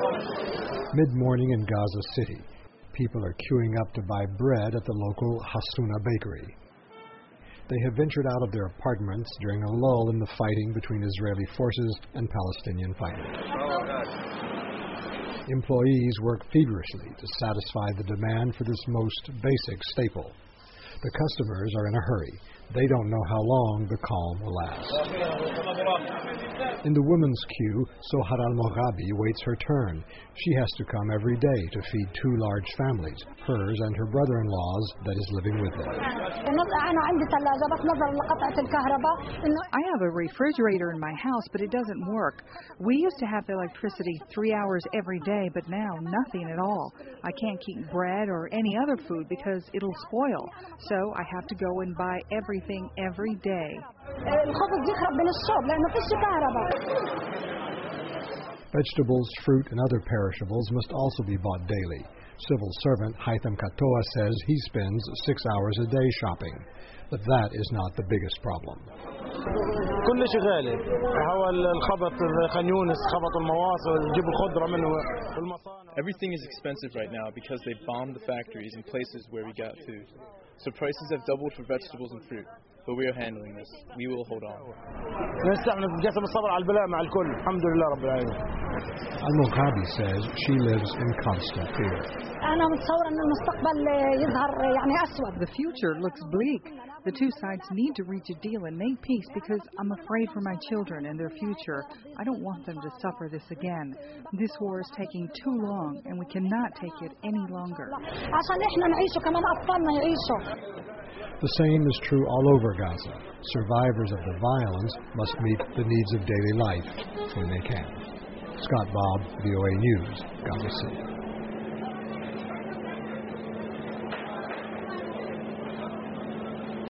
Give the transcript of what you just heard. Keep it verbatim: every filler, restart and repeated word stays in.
Mid-morning in Gaza City, people are queuing up to buy bread at the local Hasuna bakery. They have ventured out of their apartments during a lull in the fighting between Israeli forces and Palestinian fighters. Employees work feverishly to satisfy the demand for this most basic staple. The customers are in a hurry. They don't know how long the calm will last. In the women's queue, Sohar al-Moghabi waits her turn. She has to come every day to feed two large families, hers and her brother-in-law's that is living with them. I have a refrigerator in my house, but it doesn't work. We used to have electricity three hours every day, but now nothing at all. I can't keep bread or any other food because it'll spoil. So I have to go and buy everything every day. Vegetables, fruit, and other perishables must also be bought daily. Civil servant Haitham Katoa says he spends six hours a day shopping. But that is not the biggest problem. Everything is expensive right now because they bombed the factories in places where we got food. So prices have doubled for vegetables and fruit. But we are handling this. We will hold on. Al-Moghabi says she lives in constant fear. The future looks bleak. The two sides need to reach a deal and make peace because I'm afraid for my children and their future. I don't want them to suffer this again. This war is taking too long, and we cannot take it any longer. The same is true all over Gaza. Survivors of the violence must meet the needs of daily life when they can. Scott Bobb, V O A News, Gaza City.